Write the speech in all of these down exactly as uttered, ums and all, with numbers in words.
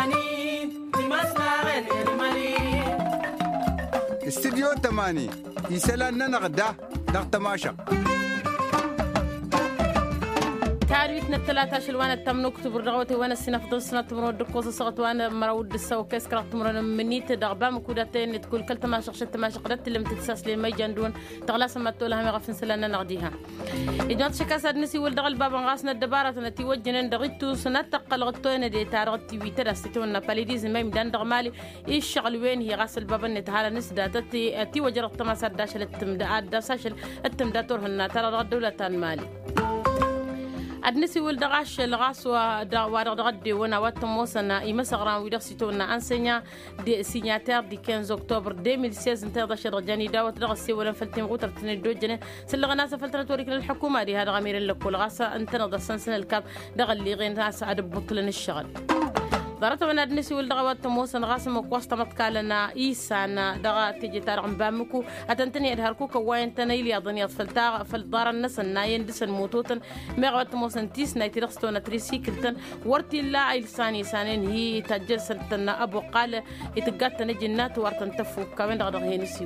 استديو تماني يسألنا نغدا نغتماشق تعرفنا الثلاثة شلوان التمن أكتوبر رغوتي وانا السنة في ضل سنة تمرود دكوز صغت وانا مرود السو كيس كرات تمرون منيت دغبام كودتين تقول كل تماشق شت تماشق قدرت اللي متتساس لي مي جندون تغلاس ما تقولها ما غفن سلنا نغديها إجماع شكاس نسي ولدغل باب غاسنا الدبارة نتي وجنا دغيتو سنة تقل غطوين دي تارغتي ويتر استتون باليديز ما مدان دغمالي إيش شغل وين هي غاسل باب نتهالا نس داتتي تي وجرت تماس داشل التمداد داساشل التمداتور هنا ترى الدولة مالي أدنسي ولدغاش الغاسوا دا وارغدي وانا واتموسنا يمسغران ويدرسيتونا انسينيا دي سيناتير دي خمسة أكتوبر ألفين وستة عشر انتظر شرجاني داوت دغسي ولا فلتين غوتر تندو جنة سلغ ناس فلتنا توريك للحكومة دي هذا غمير لك والغاسا انت نض سنسن الكاب دغ اللي غين ناس عاد بطلن الشغل ضرت وانا أدنسي ولدغوات تموسن غاسم وقوست متكالنا إيسانا دغا تيجي تارغ بامكو أتنتني أدهركو كواين تنيلي أظني فلتا فالدار الناس الناين دسن موتوتن مغوات تموسن تيس نايتي رغستونا تريسيكلتن ورتي لا عيلساني سانين هي تجل سنتنا أبو قال يتقاتن جنات وارتن تفو كوين دغدغ هي نسيو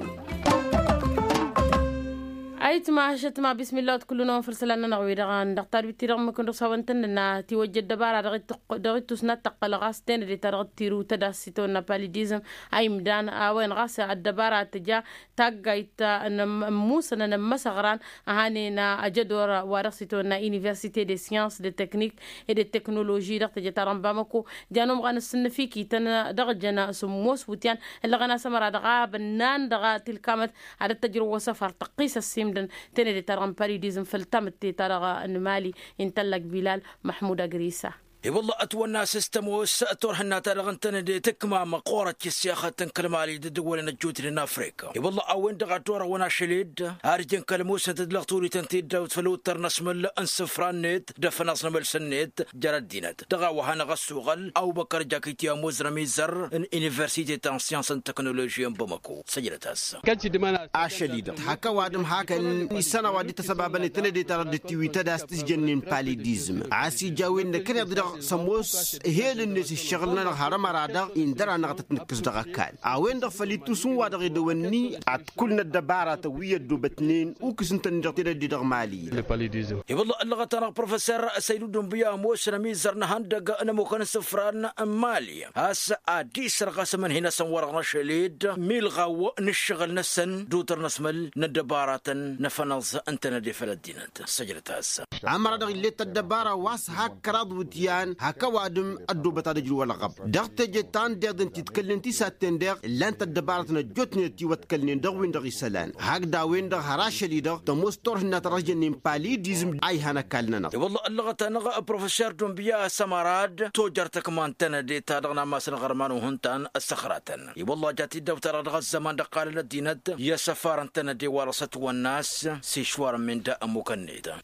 أيت ما شت ما بسم الله كلنا فرسلنا نغوي دغان دكتور بتيرغ ما كنت سوانتنا توجد دبارة دغيت دغيت تسنة تقل غاستين اللي ترغت تيرو تداسيتونا باليديزم أي مدان أوين غاس الدبارة تجا تاجيت أن موسى أن مسغران هانينا أجدور ورسيتونا يونيفرسيتي دي سيانس دي تكنيك دي تكنولوجي دغت جتارم بامكو جانوم غان السنفيكي تنا دغجنا سموس وتيان اللي غنا سمرا دغا بنان دغا تلكامت على التجربة سفر تقيس السيم تاني ترى باليديزم فلتمت ترى النمالي ينتلق بلال محمود أجريسة اي والله اتونا سيستم وساتور حنا ترغن تندي تكما مقوره السياخه تنكلمالي دول نجوت لنا افريقيا اي والله اوين دغاتور وانا شليد ارجن كلموس تدلغتوري تنتيد دوت فلوتر نسمل انسفرانيت دفناس نمل سنيت جردينت دغا وهنا غسوغل او بكر جاكيتيا موزرمي زر ان يونيفرسيتي تاع سيانس اند تكنولوجي بمكو سجلتاس كانت دمانا اشليد هكا وادم هكا السنه وادي تسبابني تندي ترى تويتر داس تسجنين باليديزم عاسي جاوين كان سموس هيل الناس الشغلنا نهار رادا إندرا نغتت نكز دغكال عوين دفلي تسون وادغي دواني عد كلنا الدبارة توية دوبتنين وكسنت نجتير دي دغمالي الباليديزم اي والله اللغة ترى بروفيسور سيدو دنبيا موش رميز رنهاندق انا مكان سفران مالي هاس اديس رقص من هنا سنور رشليد ميلغاو نشغل نسن دوتر نسمل ندبارة نفنظ انت ندي فلدينت سجلت هاس عمر دغي ليت الدبارة واس هاك راضوتيان هكا وادم أدو بتادجلو ولا غب دغت جتان دغن تتكلم تي ساتن دغ لانت الدبارتنا جوتني تي وتكلم دغ وين دغ سلان هاك داوين دغ هراشلي دغ تمستور هنا ترجن بالي ديزم اي هنا كالنا والله اللغه نغ بروفيسور دنبيا سماراد توجرتك مان تندي تادغنا ما سنغرمان وهنتان الصخراتن والله جاتي دفتر دغ الزمان دقال الدينت يا سفار تندي ورثت والناس سيشوار من دا مكنيده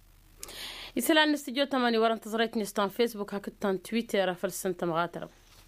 يسأل نستجيو تماني ورا انتظرت نستان فيسبوك هكتان تويتر فلسن تمغاتر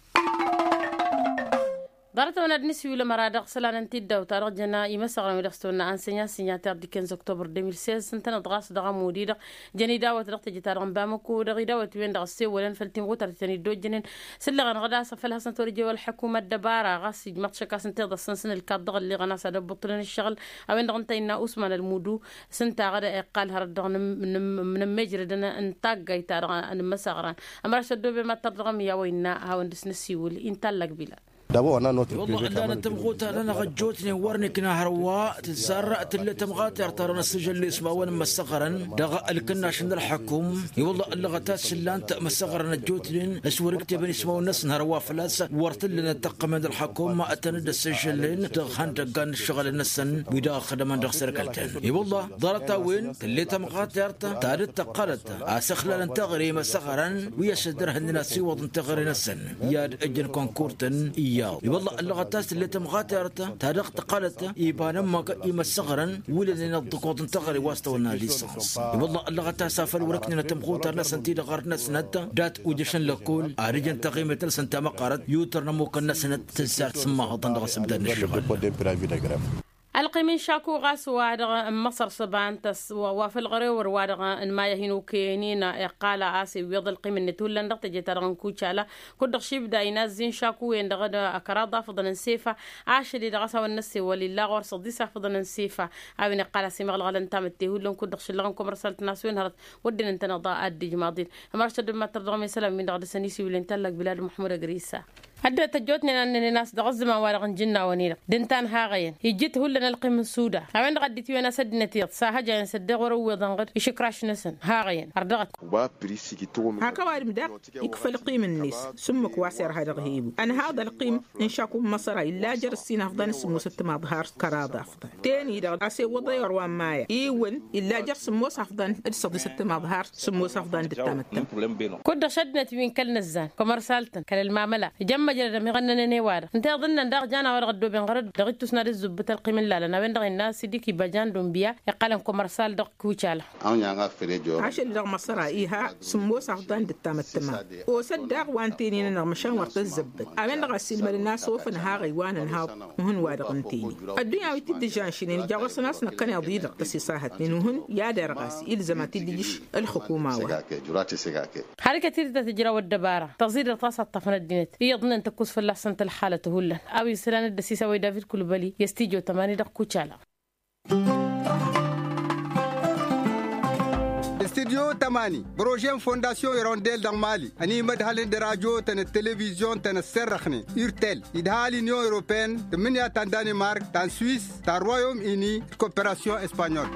دارت وانا دنسي ولا مرادق سلان انتي داو تارق جنا يمسغنا مدرستونا انسينيا سيناتير دي خمسة أكتوبر ألفين وستة عشر سنتنا دغاس دغا موديدا جني داوت دغت جتارن بامكو دغي داوت وين دغسي ولن فلتين غوتر تاني دو جنين سلغن غدا سفل حسن تورجي والحكومه الدباره غاسي ماتشكا سنتي دسنسن الكادغ اللي غنا سد بطلن الشغل او دغنتينا عثمان المودو سنتا غدا قال هردغ من مجردنا انتاغاي تارغ ان مسغران امر شدو بما ترغم يا وينا هاون دسنسيول انتلق بلا والله اللي أنا تمغوت أنا غجوتني ورني كنا هرواء تزرعت اللي تمغات يرترن السجل اللي اسمه وين مسقرن دغ الكنا شن الحكم والله اللي غتاس اللي أنت مسقرن الجوتلين اسوركت بني اسمه الناس هرواء فلاس ورت اللي نتق من الحكم ما أتند السجلين دغ هندقان الشغل النسن ودا خدم دغ سركلتين والله ضرت وين اللي تمغات يرت تارت تقلت أسخلا انتغري مسقرن ويشدر هندنا سيوض انتغري نسن يا أجن كونكورتن والله اللغة تاس اللي تمغاترته تاريخ تقالته يبان ما يمسغرن ولدنا الضغوط انتغري واستولنا ليسانس والله اللغة تاس سافر وركننا تمغوتر ناس انتي لغرنا سنتا دات ودشن لكول اريجن تقيمة سنتا مقارد يوتر نمو كنا سنت تسار سماها ضن غسب دان الشغل القيمين شاكو غاس وادغ مصر سبان تس وفي الغريور وادغ ان ما يهينو كينين قال اسي ويض القيم نتولن دقت جترن كوچالا كدغ شيب داينا زين شاكو يندغ اكرادا فضل سيفا عاش اللي دغسا والنسي ولله غور صديسا فضل سيفا اوين قال سيمغ الغلن تامتي هولن كدغ شلغنكم رسلت ناس وين هرت ودن انت نضاء ادي جماضين مرشد ما ترضى سلام من دغ سنيسي ولين تلك بلاد محمود غريسا هدا تجوتني ان الناس دغز ما وارغن جنا ونير دنتان هاغين يجيت هولنا القيم السودا وين غديتي وانا سدنتي ساهجا ينسد ورو ضنغر يشكراش نسن هاغين اردغت هاكا وارم داق يكفل قيم الناس سمك واسر هذا غيب انا هذا القيم ان شاكو مصر الا جرسين افضل سمو ست ما ظهر كراض افضل تاني دغ اسي وضي وروان مايا ايون الا جرس موس افضل ارصد ست ما ظهر سمو افضل دتامتم كود شدنت وين كل نزان كمرسالتن كل المعامله جم جرد مغنن نيوار انت اظن ندغ جانا ورغدو بن غرد دغيتو سناد الزبط القيم لا لنا وين دغ الناس ديكي بجان دومبيا يقالن كومرسال دغ كوچالا عشان دغ مصر ايها سمو افضل دتامتم او صدق وانتيني نغمشان ورت الزبط اوين دغ السلم الناس وفن هاغي وانا نهاو وهن وادغنتيني الدنيا ويتدي جانشين جاوس ناس نكن يضيد تسيساهت منهن يا درغاس الزمات تديش الحكومه حركه تجرى والدباره تصير طاسه طفن الدينت يظن ان تكوس في الاحسن الحاله هلا او يسلان الدسيسه وي دافيد كولبالي يستيجو ثمانية دق كوچالا استديو تماني بروجين فونداسيون يرونديل دان مالي اني مدهالين دراجو تن التلفزيون تن السرخني يرتل يدهالي نيو اوروبيان تمنيا تان دانمارك تان سويس تان رويوم اني كوبيراسيون اسبانيول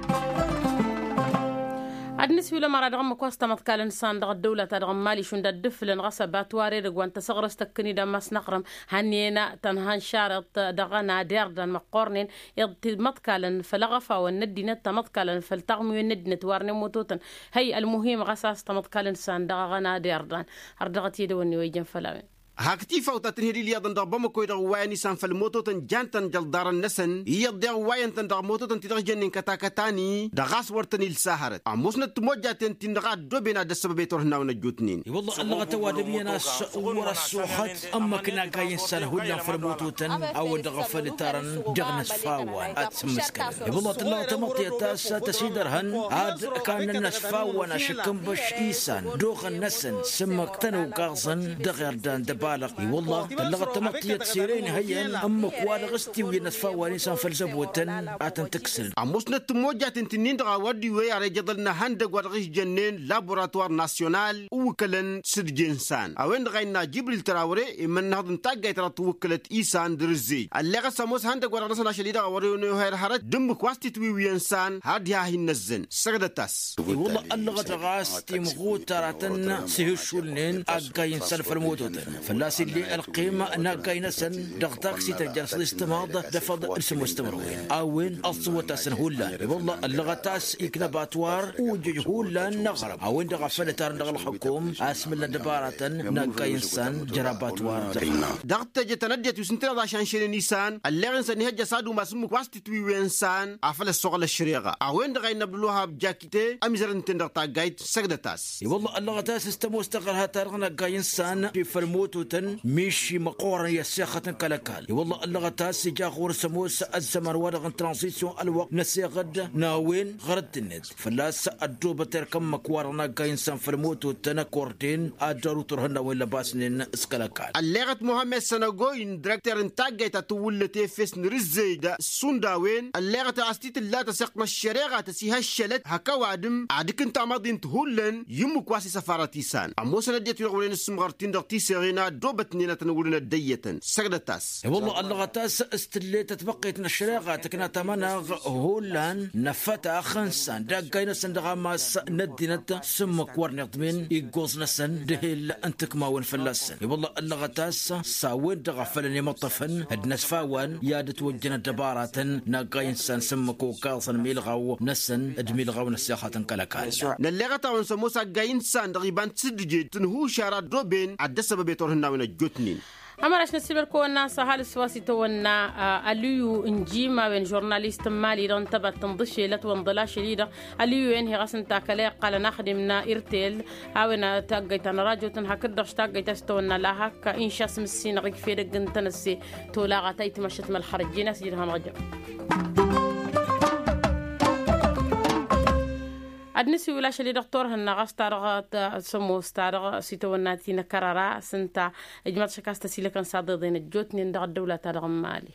أدنس ولا مرة دغم كوستا متكال إنسان دغ الدولة دغم مالي شون الدفل غصبات وارد وان تصغر استكني دم مسنقرم هنينا تنهان شارط دغنا ديردن مقورنين يض متكال فلغفا والندي نت متكال فالتغمي الند نتوارن موتوتن هي المهم غساس تمتكال إنسان دغنا ديردن أردغت يدوني ويجن فلاوين هاكتي فوتا تنهري لي يضن دغ بمكوي دغ وايني سان فالموتو تن جانتن جل دار النسن يضيغ واين تن دغ موتو تن تدغ جنين كتاكتاني دغاس ورتني الساهرت عموسنا تموجا تن تندغا دوبنا دسبب يتور هنا ونجوتنين والله الله توادبي ناس ورا السوحات اما كنا كاين سنه هنا فالموتو تن او دغ فلتارن دغنس فاوان اتسمسكن والله تلا تمطي تاس تسيدرهن عاد كان الناس فاوان اشكم بش ايسان دوغ النسن سمك تنو قاصن دغير دان دبا والله تلغت تمطية سيرين هيا أمك والغستي وينسفا ونسان فلسبوتن آتن تكسل عموسنا تموجة تنتنين دغا ودي ويا رجضلنا هندق ورغيش جنين لابوراتوار ناسيونال وكلن سد جنسان اوين دغاينا جبريل تراوري من نهضن تاقاي ترات وكلت إيسان درزي اللغة ساموس هندق ورغنسان عشالي دغا وريونيو هير حرج دمك واستي تويوي انسان هاد ياهي النزن سغدتاس والله اللغة تغاستي مغوتاراتن سيهشولنين أقاي انسان فرموتوتن الناس اللي القيمة ناقاينا سن دغتاكسي تجلس الاستماض دفض السمو استمروين اوين الصوت سن هولا والله اللغة تاس يكنباتوار وجي هولا نغرب اوين دغفل تارن دغ الحكوم اسم الدبارة ناقاين سن جراباتوار دغت جتنديت وسنتنا عشان شيرين نيسان اللغن سن هجا سادو ما سمك واستي توي انسان عفل الصغل الشريغة اوين دغاين نبلوها بجاكيتي امزرن تندغتا قايت سغدتاس والله اللغة تاس استمو استقرها تارغ ناقاين سن في فرموتو ميشي مقورا يسيخة كالكال والله اللغة تاسي جا غور سموس الزمر ورغن ترانسيسيون الوقت نسيغد ناوين غرد الند فلاس الدوبة تركم مكوارنا قاين سان فرموتو تنكورتين أجارو ترهن ولا باسنين اسكالكال اللغة محمد سنغوين دراكتر انتاقاي تتولتي فيس نرزيدا سونداوين اللغة تاستيت اللا تسيقنا الشريغة تسيها الشلت هكا وعدم عدك انت عمادين تهولن يمك واسي سفارتي سان عموسنا ديت يغولين السمغرتين دغتي سيغينا دوبتني نتنولنا دية سغدتاس والله اللغة تاس استليت تبقيت الشريغة تكنا تمنغ هولان نفتا خنسان داقاينا سندغا ماس ندينت سمك ورنقدمين يقوز نسن دهيل انتك ماون فلسن والله اللغة تاس ساوين دغا فلني مطفن هدنس فاوان يادت وجنا دبارة ناقاين سان سمك وكاصن ميلغاو نسن ادميلغاو نسيخة كالكال نلغة تاون سموسا قاين سان دغيبان تسدجي تنهو شارات دوبين عد سبب يتورهن جوتنين أمرش نسيبر كونا سهال السواسي تونا أليو إنجيما بين جورناليست مالي دون تبع تنضشي لتوان شديدة أليو إنهي غسن تاكلي قال نخدمنا إرتيل هاونا تاقيتنا راجو تنهكدرش تاقيتستونا لها كإنشا سمسين غيك فيدق انتنسي تولا غتايت مشت مالحرجينا سجينها نرجع أدنسي ولا شلي دكتور هن غاستارغ سمو ستارغ سيتوناتي نكرارا سنتا إجماع شكاست سيلكن صادقين الجوتني ندغ الدولة تارغ مالي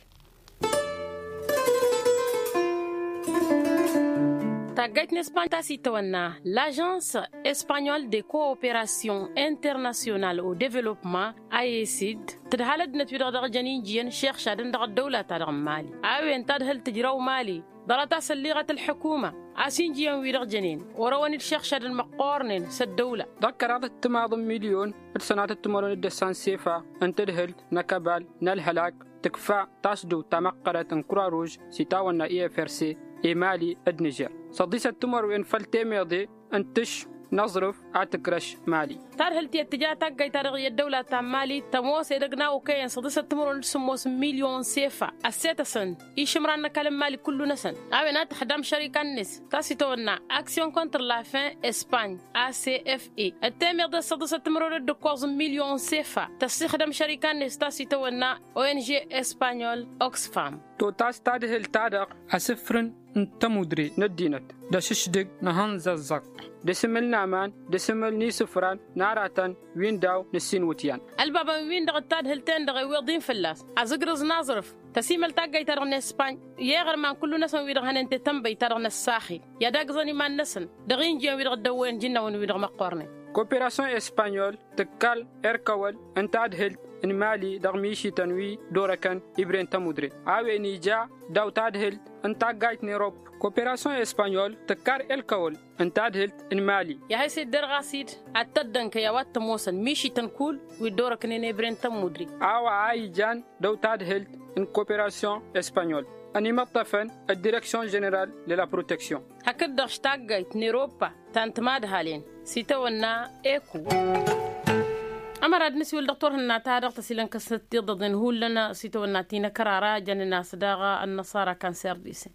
Tagaitne Espagne tasitona l'Agence espagnole de coopération internationale au développement A E C I D تدهلد نتوير درجانين جين شيخ شادن دغ الدولة تدغ مالي أوين تدهل تجرو مالي ضلتا سليغة الحكومة عسين جيان ويرغ جنين ورواني الشيخ شادن مقارنين سدولة ذكرت التماضم مليون السنة التمرون الدسان سيفا انتدهل نكبال نالهلاك تكفى تصدو تمقرة كرا روج ستاونا إي اف ار سي إمالي النيجر صديسة تمر وين فلتيميضي انتش نظرف عتكرش مالي تارهل تي اتجاه تاقاي تارغي الدولة تام مالي تموس إدقنا وكيان صديسة تمر نسموس مليون سيفا السيتا سن إيشمران نكالم مالي كله نسن أوينات خدام شركة النس تاسي تونا أكسيون كونتر لا فين إسباني A C F E التامير دا صديسة تمر ندكوز مليون سيفا تاسي خدام شركة النس تاسي تونا أو إن جي إسبانيول أوكسفام تو تاس تادهل تادق أسفرن انتمودري ندينت دا ششدق نهانز الزق دسمل نامان دسمل نيسفران ناراتان وين داو نسين وتيان البابا وين دغ تاد هلتين دغ ويضين فلاس ازقرز ناظرف تسيمل تاقاي ترغن اسبان يغر مان كل ناس ويدغ هننت تنبي ترغن الساخي يا داقزني ما نسن دغين جي ويدغ دوين جنة ويدغ مقورني كوبيراسيون اسبانيول تكال اركول انتاد هلت ان مالي دغميشي تنوي دوركن إبرين تمودري عاوي نيجا داو تادهلت انتا قايت نيروب كوبيراسيون اسبانيول تكار الكول انتا دهلت ان مالي يا هاي سيد درغاسيد اتدن كيوات تموسن ميشي تنكول ودوركن ان إبرين تمودري عاوي عاي جان داو تادهلت ان كوبيراسيون اسبانيول اني مطفن الديركسيون جنرال للا بروتكسيون هكذا اشتاق قايت نيروبا تانتماد هالين سيتونا ايكو أمر أدنسي والدكتور هنا تاريخ تسيلن كستي ضدن هو لنا سيتو الناتينا كرارا جن الناس داغا النصارى كان سيرديسي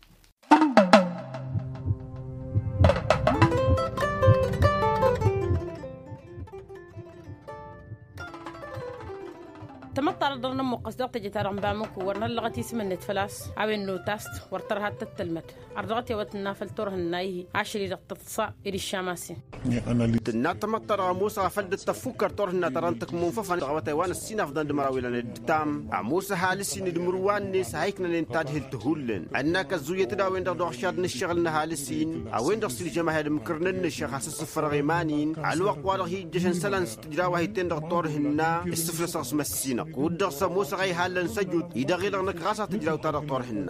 تمطر درنا مقصدات تجي ترى بامك ورنا لغتي سمنت فلاس عوين نو تاست ورترها تتلمت عرضتي وتنا فلتره الناي عشري دقتصا إلى الشماسي أنا اللي تنا تمطر موسى فلد التفكر تورنا ترانتك منففن غوتي وانا السين أفضل دمراويلا التام موسى حالسين دمروان ناس هيكنا ننتاد هلتهولن عندنا كزوية تداوين دغ شاد نشغلنا حالسين أوين دغ سيل جماهير مكرنن الشيخ حسس الفرغيمانين على الوقت واضح هي جشن سلان ستجراوه هيتين دغ طورهن السفر صاص مسينا ودغ سموسى غي حالن سجود إذا غير نكراسة تجراو تدغ طورهن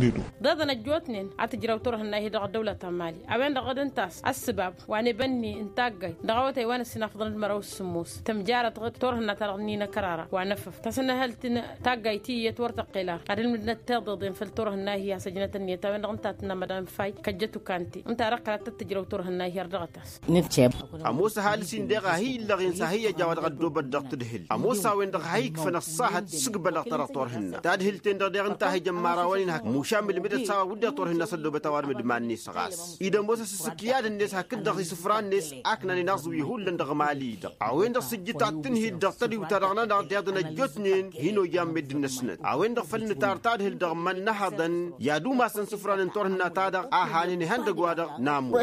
ضد نجوتنين عتجراو طورهن هي دغ دولة مالي أوين دغ دنتاس السبب وأنا بني إنتاجي دغوتي وانا سنافضل المروس السموس تمجارة طورهن ترغنينا كرارة وعنفف تسنى هل تاجي تي يتورتقيلا قريل من التضضين في الطورهن هي سجنة النيتا وين غنتاتنا مدام فاي كجتو كانتي انت رقلت تتجراو طورهن هي رغتاس نتشاب أموسى هالسين دغا هي اللغين سهية جواد غدوب الدغت دهل أموسى وين دغ هيك فنصاحة سقبل طرق طورهن تادهل تندر دغ انتهي جمارة وين هك مشامل مدة سوا ودي طورهن سلو بتوار مدماني سغاس إذا موسى سكياد الناس هكذا سفران ناس أكنا نناظر يهول لندغ مالي دغ أوين دغ سجيت عتنهي دغ تدي وترغنا دغ دغنا جوتنين هينو يام مد النسند أوين دغ فلن تارتاد هل دغ من نحضن يادو ما سن سفران طورهن تادغ آهاني هندغ وادغ نامو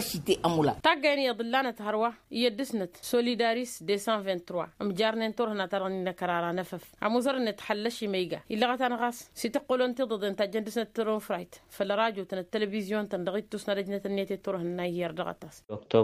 تاقيني يضلانة هروا يدسنت سوليداريس دي سان فينتروا مجارنين طورهن ترغنين كرارا نفف عموزر نتحلشي ميغا إلا غتان غاس سيتقولون تضد انت جندسنت ترون فرايت فالراجو تن التلفزيون تندغيت توسنا لجنة النيتي طورهن هير دغتاس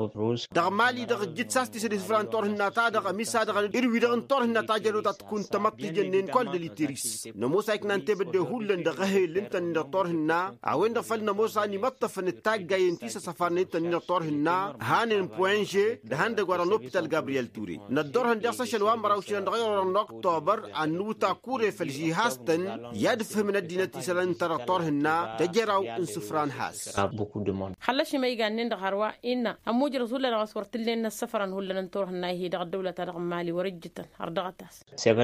دغ مالي دغ جيت ساستي سدي سفران طورهن تادغ ميسا دغ إروي دغ طورهن تاجلو تكون تمطي جنين كل دليتريس نموسا يكنا انت بده هولن دغ هيل انت ندغ طورهن أوين دغ فلنا موسا ني مطفن التاج جاي انتيسا سفران انت ندغ طورهن هانن بوينجي دهان دغ ورا نوبيتال جابرييل توري ندورهن دغ سشن وامراوشن دغ ورا اكتوبر انوتا كوري في الجهاستن يدفه من الدينة سلان ترى طورهن تجراو انسفران هاس حلشي ما يغانين دغ هروا إن أموج رسول الله وصورت لنا السفران هو لنا طورهن هي دغ الدولة ترغ مالي ورجتا أردغتاس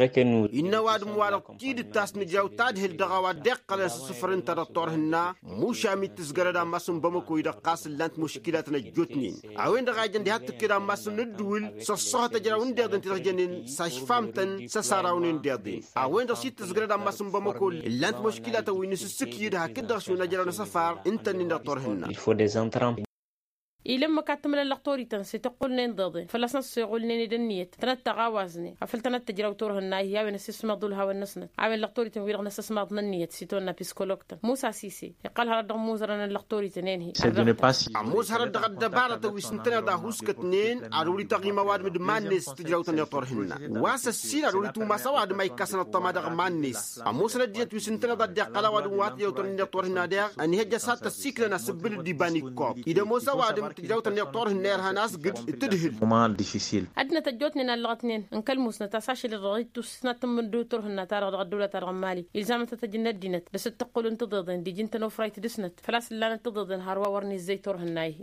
إن واد موالق كيد التاس نجاو تادهل دغوا دقل السفران ترى طورهن موشامي تسغردا ماسن بمكو يدغ قاس لانت مشكلاتنا جوتنين أوين دغا جندي هات كده ماسن ندول سصوها تجراون ديردن ترجنين ساشفامتن سساراونين ديردين أوين دغ سيت تسغردا ماسن بمكو لانت مشكلاتا وين سسكيد هكذا شو نجرا نسفار انت نين طورهن إلما كاتم اللقطوري تنسي تقول نين ضدين فلسنا سيقول نين دنيت تنت غاوازني أفلتنت تجرو تورها الناي يا بنسيس ما ضلها والنسنت عامل اللقطوري تنوير نسس ما ضنيت سيتونا بيسكولوكتا موسى سيسي يقال هرد موزرنا اللقطوري تنينهي موسى هرد غد بارة وسنتنا دا هوسكتنين أرولي تغي مواد مد مانس تجرو تنيا طورهن واس السين أرولي تو ما سوا ما يكسن الطمادة مانس موسى رديت وسنتنا دا دقلا واد وات يو تنيا طورهن دا أن هي جسات السيكلنا سبل دي باني كوب إذا موسى واد تجرو تنيا طورهن نير هناس قد تدهل مومال ديفيسيل أدنى تجوتنا اللغتنين إن كلموسنا تسعش للرغيت تسنة من دو تورهن تارغ الدولة ترغمالي إلزام تتجند دينت بس تقول انت ضدن دي جنت نو فرايت دسنت فلاس لا انت ضدن هاروا ورني زي تورهن ناي